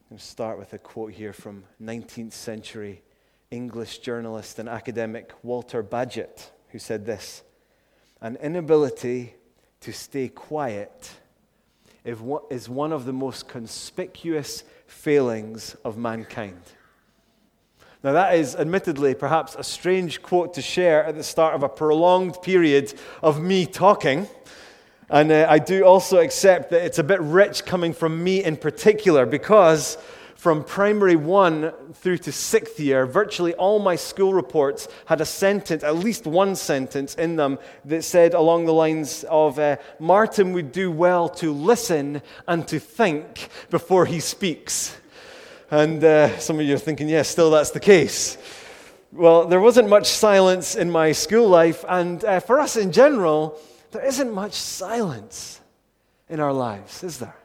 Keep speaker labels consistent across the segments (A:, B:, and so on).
A: I'm going to start with a quote here from 19th century English journalist and academic Walter Bagehot, who said this: "An inability to stay quiet is one of the most conspicuous failings of mankind." Now that is admittedly perhaps a strange quote to share at the start of a prolonged period of me talking. And I do also accept that it's a bit rich coming from me in particular, because from primary 1 through to 6th year, virtually all my school reports had a sentence, at least one sentence in them, that said along the lines of, Martin would do well to listen and to think before he speaks. And some of you are thinking, yes, still that's the case. Well, there wasn't much silence in my school life, and for us in general, there isn't much silence in our lives, is there?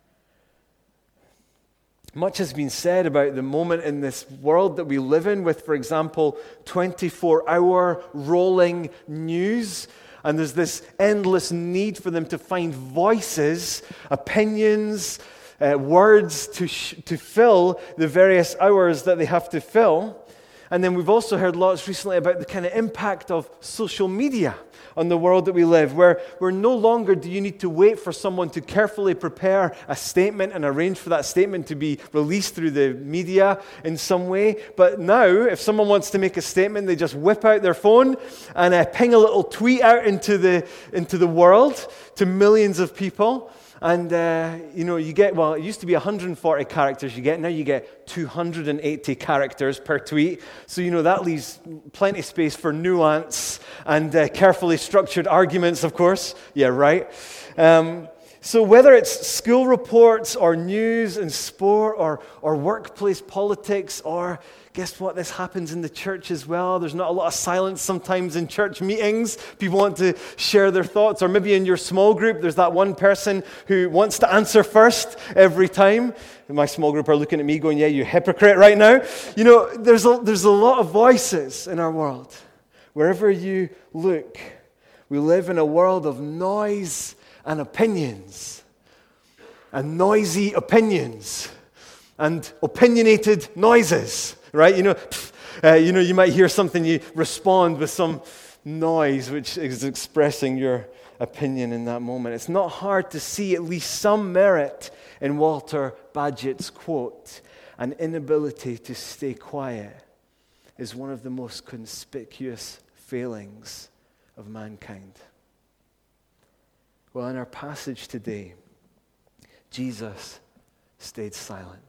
A: Much has been said about the moment in this world that we live in with, for example, 24-hour rolling news. And there's this endless need for them to find voices, opinions, words to fill the various hours that they have to fill. And then we've also heard lots recently about the kind of impact of social media on the world that we live, where no longer do you need to wait for someone to carefully prepare a statement and arrange for that statement to be released through the media in some way. But now, if someone wants to make a statement, they just whip out their phone and ping a little tweet out into the world to millions of people. And, you get, well, it used to be 140 characters now you get 280 characters per tweet. So, that leaves plenty of space for nuance and carefully structured arguments, of course. Yeah, right. So whether it's school reports or news and sport or workplace politics, or guess what? This happens in the church as well. There's not a lot of silence sometimes in church meetings. People want to share their thoughts. Or maybe in your small group, there's that one person who wants to answer first every time. And my small group are looking at me going, yeah, you hypocrite right now. There's a lot of voices in our world. Wherever you look, we live in a world of noise and opinions, and noisy opinions, and opinionated noises, right? You might hear something, you respond with some noise which is expressing your opinion in that moment. It's not hard to see at least some merit in Walter Bagehot's quote: "An inability to stay quiet is one of the most conspicuous failings of mankind." Well, in our passage today, Jesus stayed silent.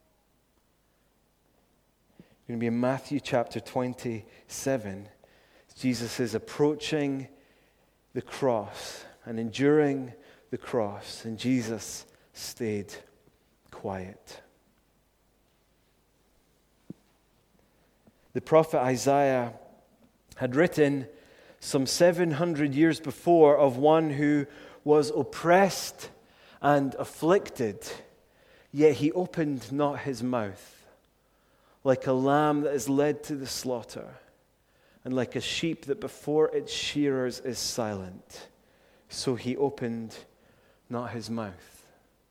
A: It's going to be in Matthew chapter 27. Jesus is approaching the cross and enduring the cross, and Jesus stayed quiet. The prophet Isaiah had written some 700 years before of one who was oppressed and afflicted, yet he opened not his mouth, like a lamb that is led to the slaughter, and like a sheep that before its shearers is silent, so he opened not his mouth.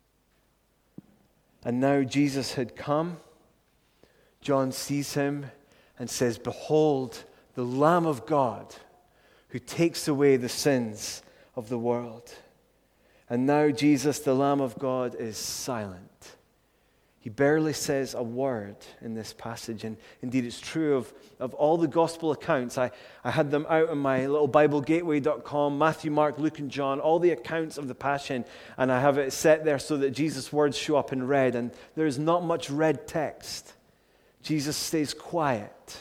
A: And now Jesus had come. John sees him and says, "Behold, the Lamb of God, who takes away the sins of the world." And now Jesus, the Lamb of God, is silent. He barely says a word in this passage. And indeed, it's true of all the gospel accounts. I had them out on my little BibleGateway.com, Matthew, Mark, Luke, and John, all the accounts of the Passion. And I have it set there so that Jesus' words show up in red. And there is not much red text. Jesus stays quiet.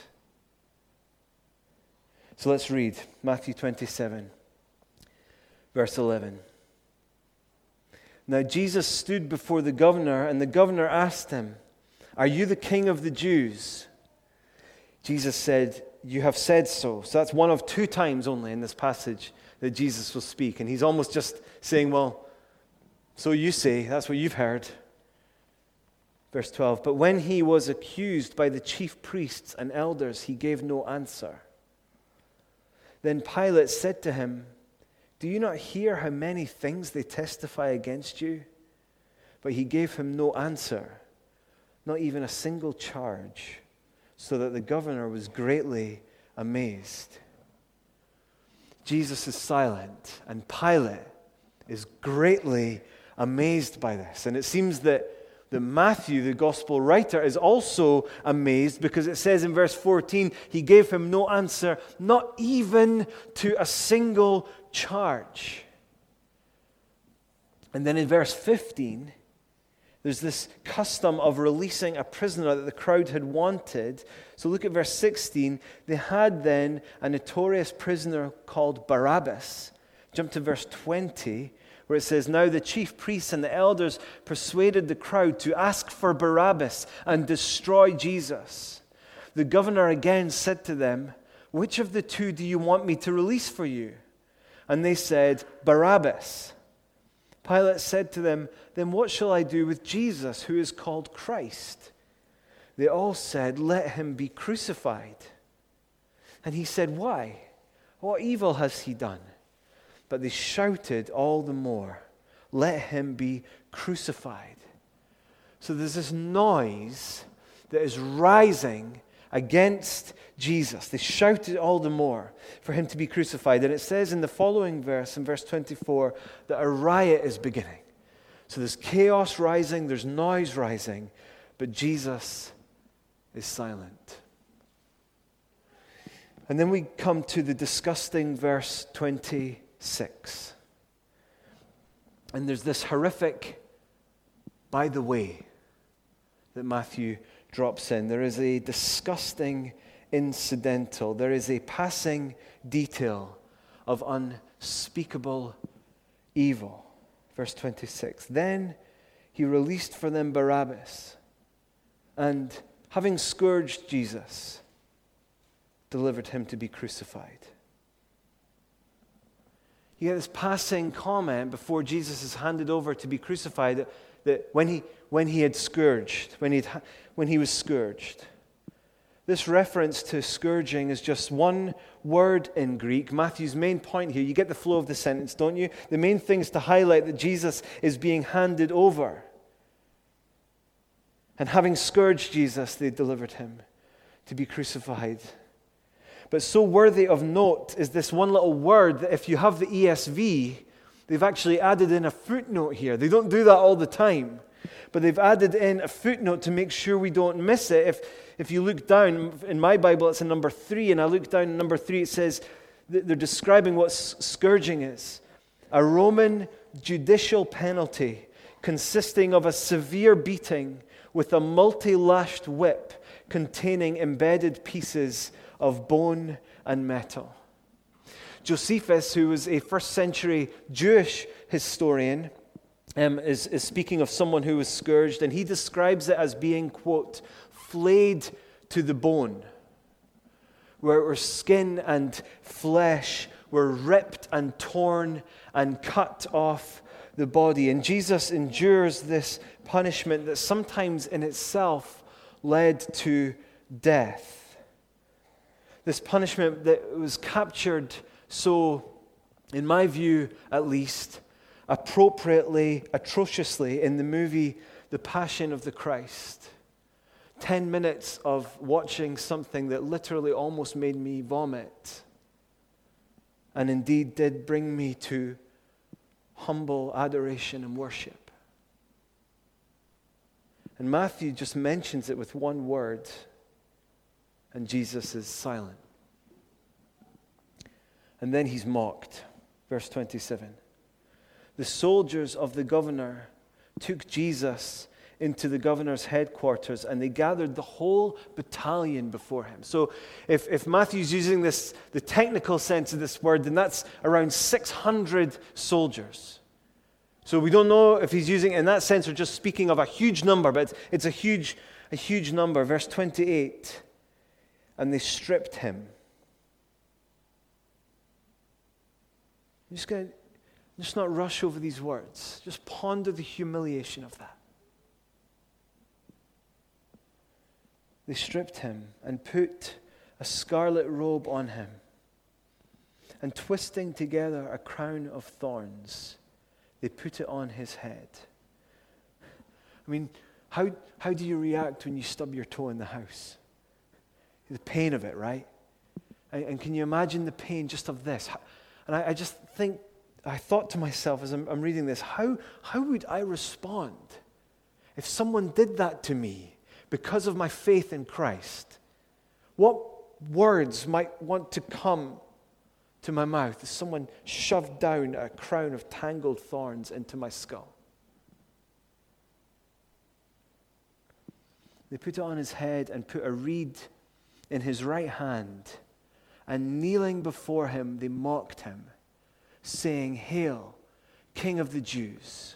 A: So let's read Matthew 27, verse 11. Now Jesus stood before the governor, and the governor asked him, "Are you the king of the Jews?" Jesus said, "You have said so." So that's one of two times only in this passage that Jesus will speak. And he's almost just saying, well, so you say, that's what you've heard. Verse 12, "But when he was accused by the chief priests and elders, he gave no answer. Then Pilate said to him, 'Do you not hear how many things they testify against you?' But he gave him no answer, not even a single charge, so that the governor was greatly amazed. Jesus is silent, and Pilate is greatly amazed by this. And it seems that Matthew, the gospel writer, is also amazed, because it says in verse 14, he gave him no answer, not even to a single charge. And then in verse 15, there's this custom of releasing a prisoner that the crowd had wanted. So look at verse 16. They had then a notorious prisoner called Barabbas. Jump to verse 20, where it says, now the chief priests and the elders persuaded the crowd to ask for Barabbas and destroy Jesus. The governor again said to them, which of the two do you want me to release for you? And they said, Barabbas. Pilate said to them, then what shall I do with Jesus, who is called Christ? They all said, let him be crucified. And he said, why? What evil has he done? But they shouted all the more, let him be crucified. So there's this noise that is rising against Jesus. They shouted all the more for him to be crucified. And it says in the following verse, in verse 24, that a riot is beginning. So there's chaos rising, there's noise rising, but Jesus is silent. And then we come to the disgusting verse 26. And there's this horrific, by the way, that Matthew drops in. There is a disgusting incidental. There is a passing detail of unspeakable evil. Verse 26. Then he released for them Barabbas, and having scourged Jesus, delivered him to be crucified. You get this passing comment before Jesus is handed over to be crucified that when he had scourged, when he was scourged. This reference to scourging is just one word in Greek. Matthew's main point here, you get the flow of the sentence, don't you? The main thing is to highlight that Jesus is being handed over. And having scourged Jesus, they delivered him to be crucified. But so worthy of note is this one little word that if you have the ESV, they've actually added in a footnote here. They don't do that all the time. But they've added in a footnote to make sure we don't miss it. If you look down, in my Bible it's in number 3, and I look down in number 3, it says they're describing what scourging is. A Roman judicial penalty consisting of a severe beating with a multi-lashed whip containing embedded pieces of bone and metal. Josephus, who was a first century Jewish historian, is speaking of someone who was scourged, and he describes it as being, quote, flayed to the bone, where skin and flesh were ripped and torn and cut off the body. And Jesus endures this punishment that sometimes in itself led to death. This punishment that was captured so, in my view at least, appropriately, atrociously in the movie The Passion of the Christ. 10 minutes of watching something that literally almost made me vomit, and indeed did bring me to humble adoration and worship. And Matthew just mentions it with one word, and Jesus is silent. And then he's mocked. Verse 27. The soldiers of the governor took Jesus into the governor's headquarters, and they gathered the whole battalion before him. So if Matthew's using the technical sense of this word, then that's around 600 soldiers. So we don't know if he's using it in that sense or just speaking of a huge number, but it's a huge number. Verse 28, and they stripped him. Just not rush over these words. Just ponder the humiliation of that. They stripped him and put a scarlet robe on him, and twisting together a crown of thorns, they put it on his head. I mean, How do you react when you stub your toe in the house? The pain of it, right? And can you imagine the pain just of this? And I thought to myself as I'm reading this, how would I respond if someone did that to me because of my faith in Christ? What words might want to come to my mouth as someone shoved down a crown of tangled thorns into my skull? They put it on his head and put a reed in his right hand, and kneeling before him, they mocked him, saying, "Hail, King of the Jews."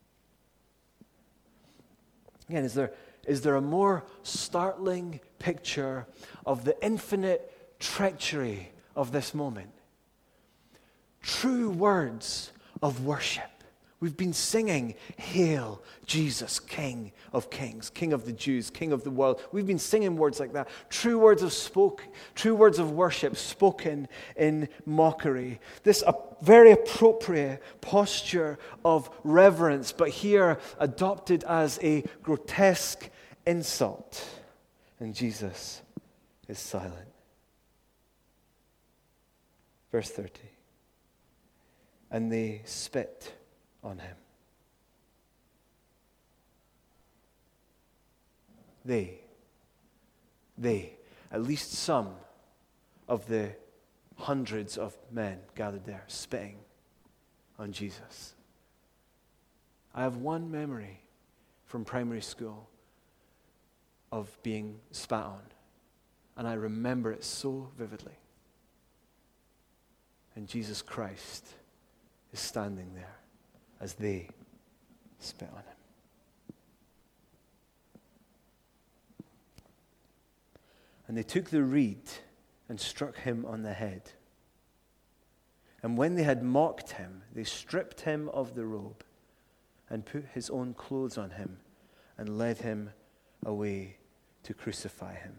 A: Again, is there a more startling picture of the infinite treachery of this moment? True words of worship. We've been singing, "Hail, Jesus, King of Kings, King of the Jews, King of the world." We've been singing words like that. True words of worship spoken in mockery. This very appropriate posture of reverence, but here adopted as a grotesque insult. And Jesus is silent. Verse 30. And they spit on him. They, at least some of the hundreds of men gathered there, spitting on Jesus. I have one memory from primary school of being spat on, and I remember it so vividly. And Jesus Christ is standing there as they spit on him. And they took the reed and struck him on the head. And when they had mocked him, they stripped him of the robe and put his own clothes on him and led him away to crucify him.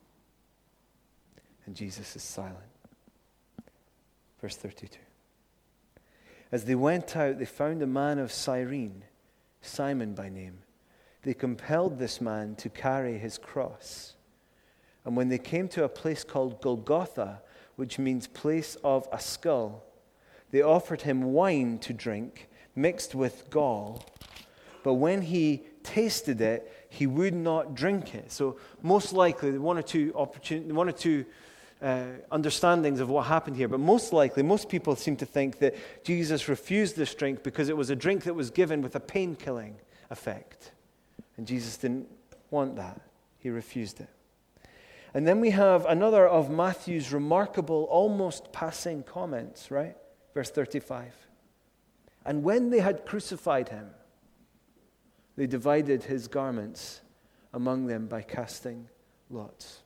A: And Jesus is silent. Verse 32. As they went out, they found a man of Cyrene, Simon by name. They compelled this man to carry his cross. And when they came to a place called Golgotha, which means place of a skull, they offered him wine to drink, mixed with gall. But when he tasted it, he would not drink it. So most likely, one or two understandings of what happened here, but most people seem to think that Jesus refused this drink because it was a drink that was given with a pain-killing effect. And Jesus didn't want that. He refused it. And then we have another of Matthew's remarkable, almost passing comments, right? Verse 35. And when they had crucified him, they divided his garments among them by casting lots.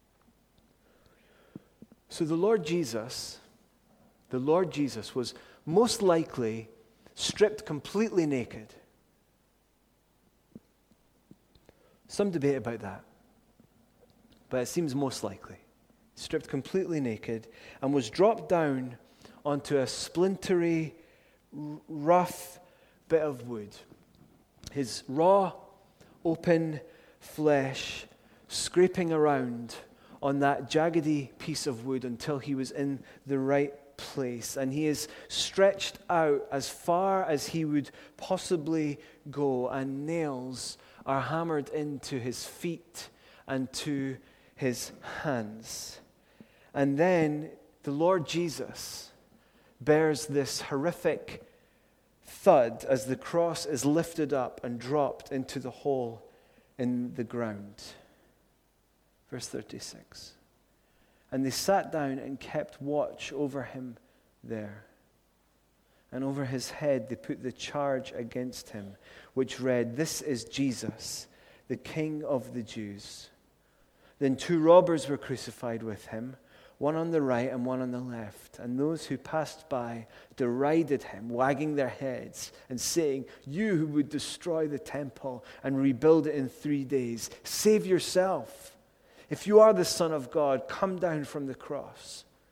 A: So the Lord Jesus was most likely stripped completely naked. Some debate about that, but it seems most likely. Stripped completely naked and was dropped down onto a splintery, rough bit of wood. His raw, open flesh scraping around on that jaggedy piece of wood until he was in the right place. And he is stretched out as far as he would possibly go, and nails are hammered into his feet and to his hands. And then the Lord Jesus bears this horrific thud as the cross is lifted up and dropped into the hole in the ground. Verse 36. And they sat down and kept watch over him there. And over his head they put the charge against him, which read, "This is Jesus, the King of the Jews." Then 2 robbers were crucified with him, one on the right and one on the left. And those who passed by derided him, wagging their heads and saying, "You who would destroy the temple and rebuild it in 3 days, save yourself. If you are the Son of God, come down from the cross.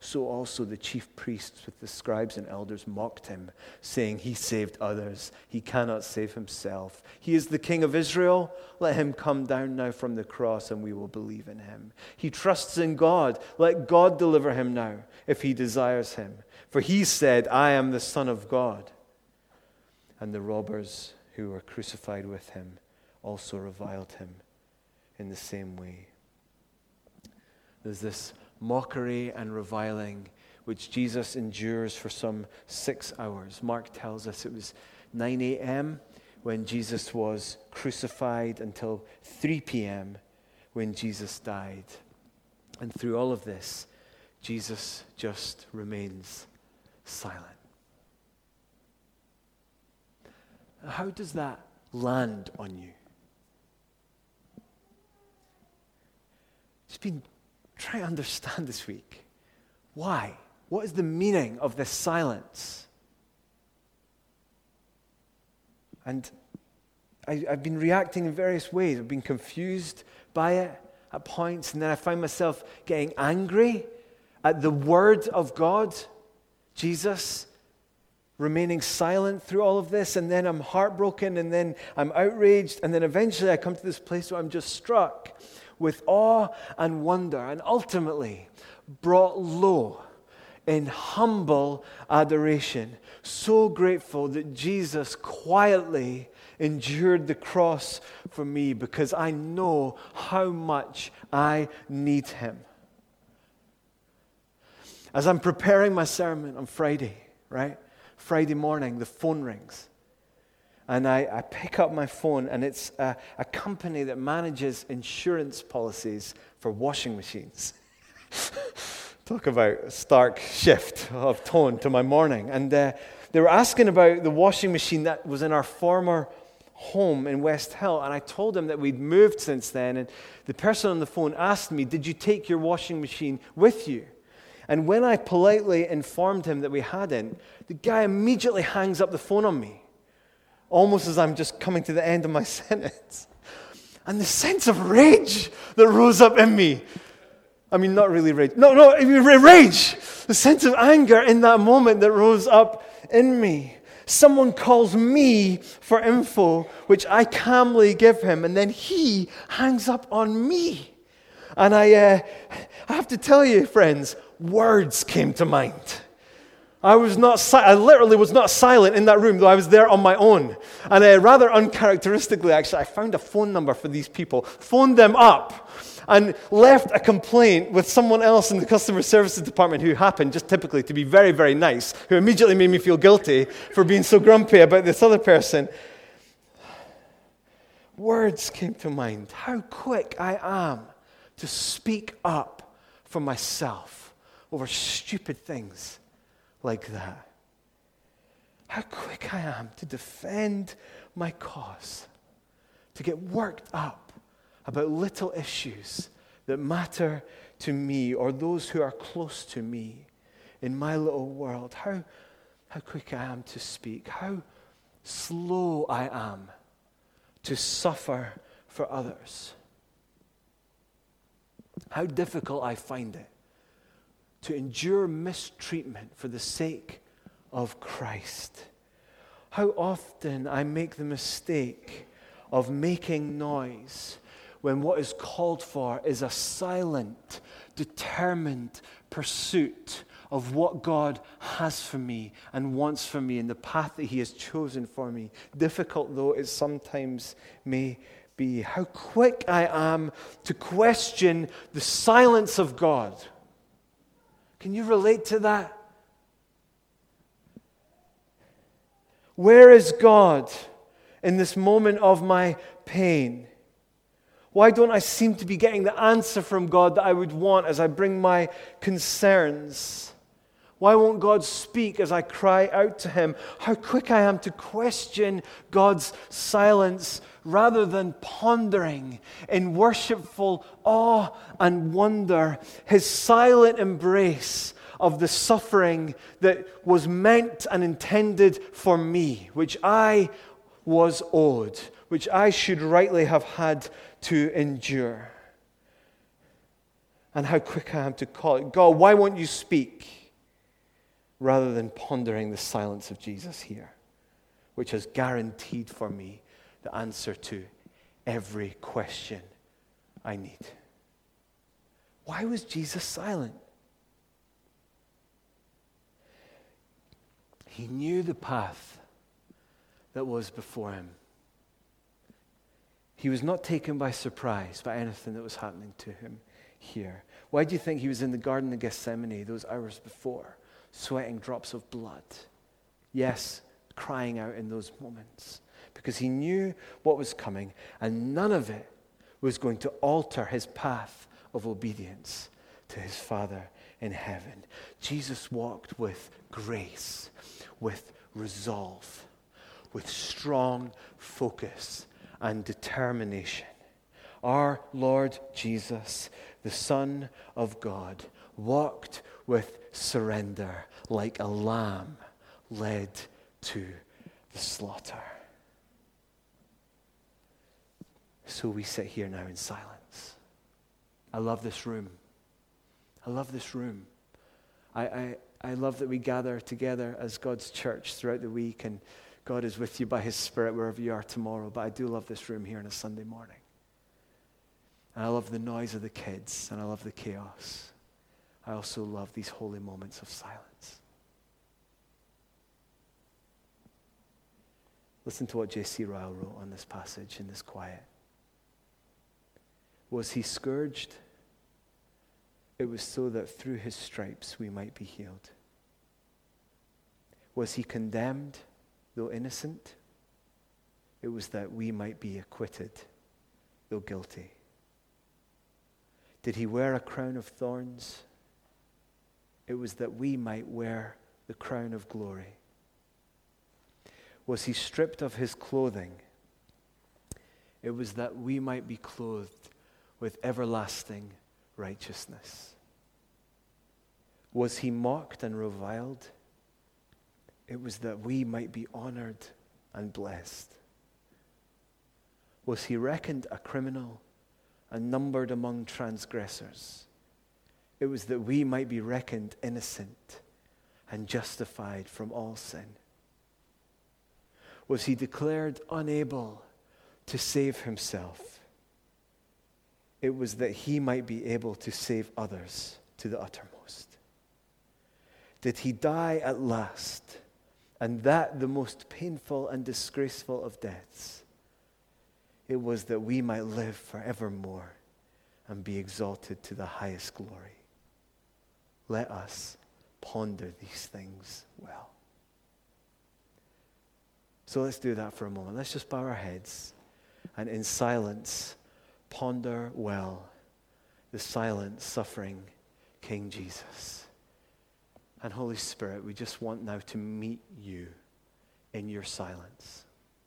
A: So also the chief priests with the scribes and elders mocked him, saying, he saved others. He cannot save himself. He is the King of Israel. Let him come down now from the cross and we will believe in him. He trusts in God. Let God deliver him now if he desires him. For he said, I am the Son of God. And the robbers who were crucified with him also reviled him in the same way. There's this mockery and reviling which Jesus endures for some 6 hours. Mark tells us it was 9 a.m. when Jesus was crucified until 3 p.m. when Jesus died. And through all of this, Jesus just remains silent. How does that land on you? Just been trying to understand this week. Why? What is the meaning of this silence? And I've been reacting in various ways. I've been confused by it at points, and then I find myself getting angry at the word of God, Jesus, remaining silent through all of this, and then I'm heartbroken, and then I'm outraged, and then eventually I come to this place where I'm just struck with awe and wonder, and ultimately brought low in humble adoration. So grateful that Jesus quietly endured the cross for me because I know how much I need him. As I'm preparing my sermon on Friday, right? Friday morning, the phone rings. And I pick up my phone, and it's a company that manages insurance policies for washing machines. Talk about a stark shift of tone to my morning. And they were asking about the washing machine that was in our former home in West Hill. And I told them that we'd moved since then. And the person on the phone asked me, did you take your washing machine with you? And when I politely informed him that we hadn't, the guy immediately hangs up the phone on me, almost as I'm just coming to the end of my sentence. And the sense of rage that rose up in me. I mean, not really rage. No, rage. The sense of anger in that moment that rose up in me. Someone calls me for info, which I calmly give him, and then he hangs up on me. And I have to tell you, friends, words came to mind. I literally was not silent in that room, though I was there on my own. And rather uncharacteristically, actually, I found a phone number for these people, phoned them up, and left a complaint with someone else in the customer services department who happened just typically to be very, very nice, who immediately made me feel guilty for being so grumpy about this other person. Words came to mind. How quick I am to speak up for myself over stupid things like that. How quick I am to defend my cause, to get worked up about little issues that matter to me or those who are close to me in my little world. How quick I am to speak. How slow I am to suffer for others. How difficult I find it to endure mistreatment for the sake of Christ. How often I make the mistake of making noise when what is called for is a silent, determined pursuit of what God has for me and wants for me in the path that he has chosen for me, difficult though it sometimes may be. How quick I am to question the silence of God. Can you relate to that? Where is God in this moment of my pain? Why don't I seem to be getting the answer from God that I would want as I bring my concerns? Why won't God speak as I cry out to him? How quick I am to question God's silence rather than pondering in worshipful awe and wonder his silent embrace of the suffering that was meant and intended for me, which I was owed, which I should rightly have had to endure. and how quick I am to call it. God, why won't you speak? Rather than pondering the silence of Jesus here, which has guaranteed for me the answer to every question I need. Why was Jesus silent? He knew the path that was before him. He was not taken by surprise by anything that was happening to him here. Why do you think he was in the Garden of Gethsemane those hours before, sweating drops of blood? Yes, crying out in those moments. Because he knew what was coming, and none of it was going to alter his path of obedience to his Father in heaven. Jesus walked with grace, with resolve, with strong focus and determination. Our Lord Jesus, the Son of God, walked with surrender like a lamb led to the slaughter. So we sit here now in silence. I love this room. I love this room. I love that we gather together as God's church throughout the week, and God is with you by his Spirit wherever you are tomorrow. But I do love this room here on a Sunday morning. And I love the noise of the kids, and I love the chaos. I also love these holy moments of silence. Listen to what J.C. Ryle wrote on this passage in this quiet. Was he scourged? It was so that through his stripes we might be healed. Was he condemned, though innocent? It was that we might be acquitted, though guilty. Did he wear a crown of thorns? It was that we might wear the crown of glory. Was he stripped of his clothing? It was that we might be clothed with everlasting righteousness. Was he mocked and reviled? It was that we might be honored and blessed. Was he reckoned a criminal and numbered among transgressors? It was that we might be reckoned innocent and justified from all sin. Was he declared unable to save himself? It was that he might be able to save others to the uttermost. Did he die at last, and that the most painful and disgraceful of deaths? It was that we might live forevermore and be exalted to the highest glory. Let us ponder these things well. So let's do that for a moment. Let's just bow our heads and in silence ponder well the silent, suffering King Jesus. And Holy Spirit, we just want now to meet you in your silence.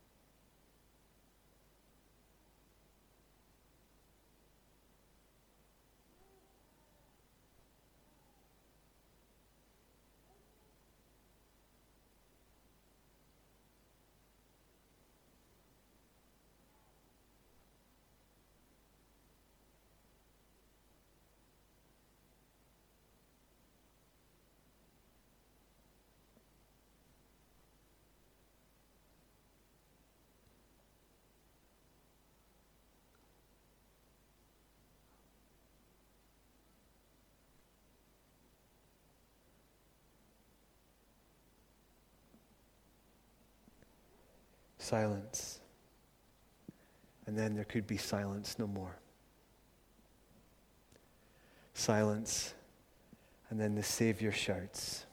A: Silence. And then there could be silence no more. Silence. And then the Savior shouts.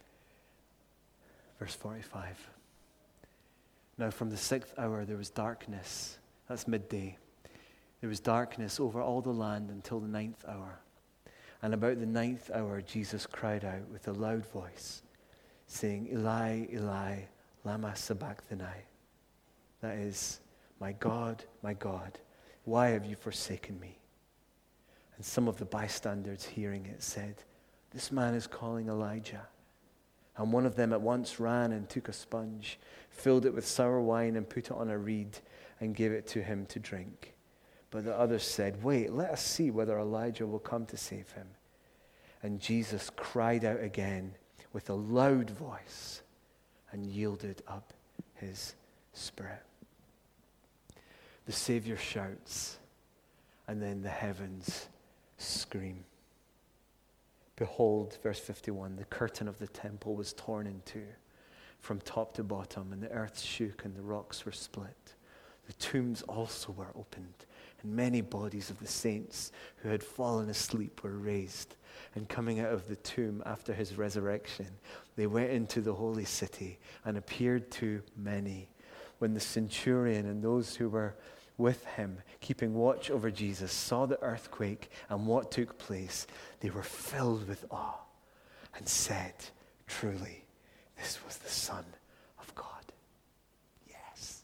A: Verse 45. Now from the 6th hour there was darkness. That's midday. There was darkness over all the land until the 9th hour. And about the 9th hour Jesus cried out with a loud voice, saying, Eli, Eli, lama sabachthani. That is, my God, why have you forsaken me? And some of the bystanders hearing it said, this man is calling Elijah. And one of them at once ran and took a sponge, filled it with sour wine and put it on a reed and gave it to him to drink. But the others said, "Wait, let us see whether Elijah will come to save him." And Jesus cried out again with a loud voice and yielded up his spirit. The Savior shouts, and then the heavens scream. Behold, verse 51, the curtain of the temple was torn in two from top to bottom, and the earth shook and the rocks were split. The tombs also were opened, and many bodies of the saints who had fallen asleep were raised. And coming out of the tomb after his resurrection, they went into the holy city and appeared to many. When the centurion and those who were with him, keeping watch over Jesus, saw the earthquake and what took place, they were filled with awe and said, "Truly, this was the Son of God." Yes.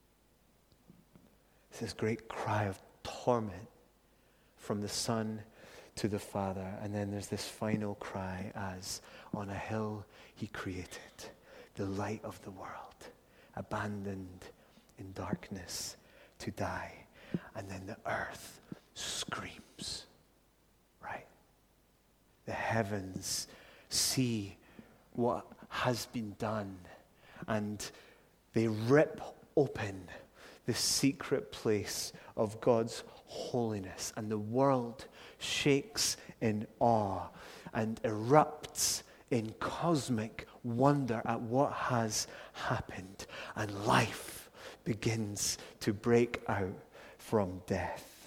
A: It's this great cry of torment from the Son to the Father. And then there's this final cry as on a hill he created the light of the world, abandoned in darkness to die. And then the earth screams, right? The heavens see what has been done, and they rip open the secret place of God's holiness, and the world shakes in awe and erupts in cosmic wonder at what has happened, and life begins to break out from death.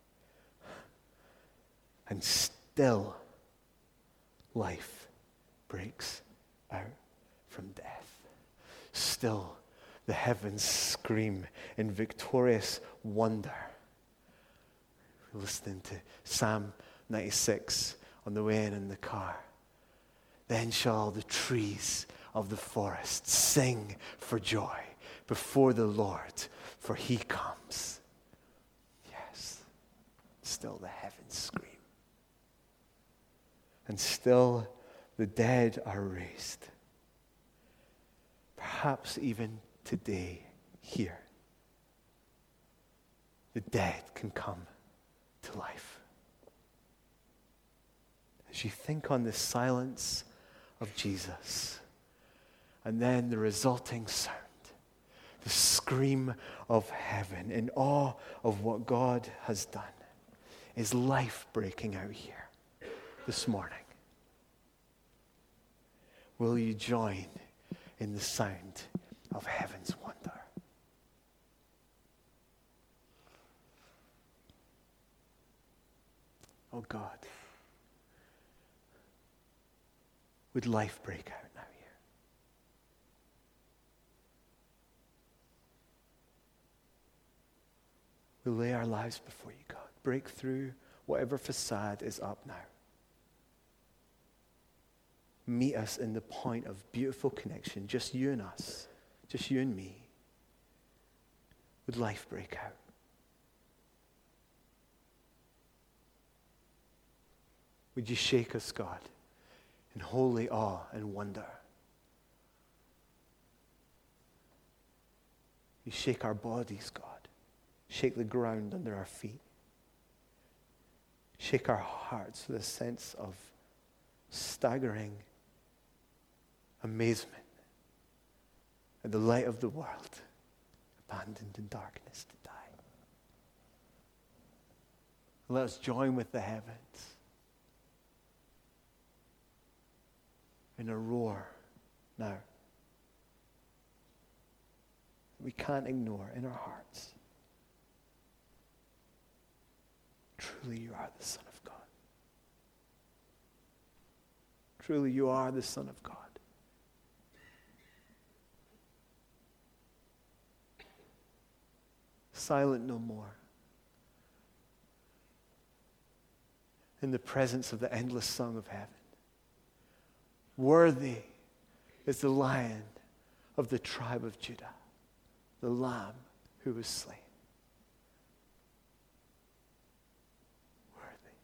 A: And still life breaks out from death. Still the heavens scream in victorious wonder. We're listening to Psalm 96 on the way in the car. Then shall the trees of the forest sing for joy before the Lord, for he comes. Yes, still the heavens scream. And still the dead are raised. Perhaps even today, here, the dead can come to life. As you think on the silence of Jesus, and then the resulting sound, the scream of heaven in awe of what God has done, is life breaking out here this morning. Will you join in the sound of heaven's wonder? Oh God, would life break out now here? We lay our lives before you, God. Break through whatever facade is up now. Meet us in the point of beautiful connection, just you and us, just you and me. Would life break out? Would you shake us, God, in holy awe and wonder? You shake our bodies, God. Shake the ground under our feet. Shake our hearts with a sense of staggering amazement at the light of the world, abandoned in darkness to die. Let us join with the heavens in a roar now we can't ignore in our hearts. Truly you are the Son of God. Truly you are the Son of God. Silent no more. In the presence of the endless song of heaven. Worthy is the Lion of the tribe of Judah, the Lamb who was slain. Worthy.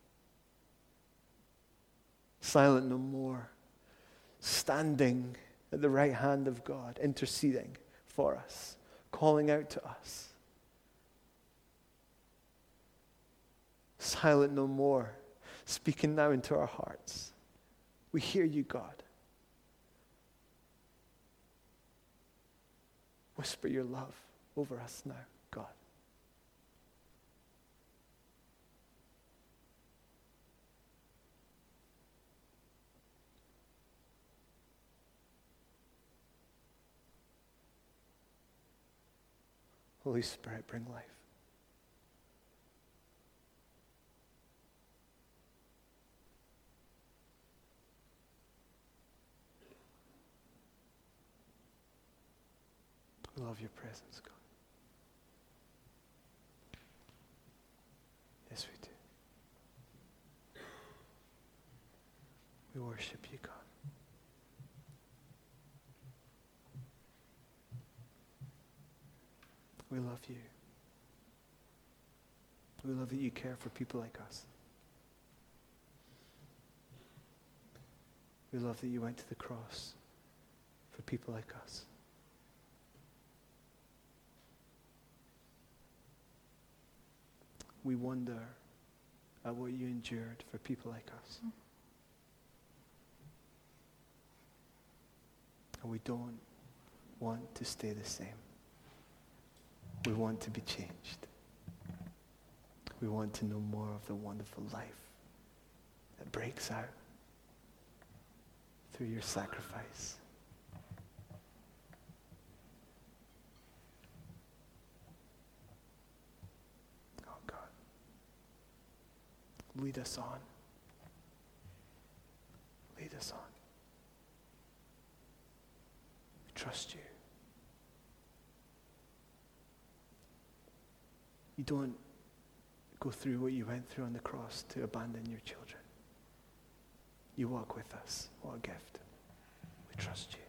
A: Silent no more. Standing at the right hand of God, interceding for us, calling out to us. silent no more, speaking now into our hearts. We hear you, God. Whisper your love over us now, God. Holy Spirit, bring life. We love your presence, God. Yes, we do. We worship you, God. We love you. We love that you care for people like us. We love that you went to the cross for people like us. We wonder at what you endured for people like us. And we don't want to stay the same. We want to be changed. We want to know more of the wonderful life that breaks out through your sacrifice. Oh God, lead us on. Lead us on. We trust you. You don't go through what you went through on the cross to abandon your children. You walk with us. What a gift. We trust you.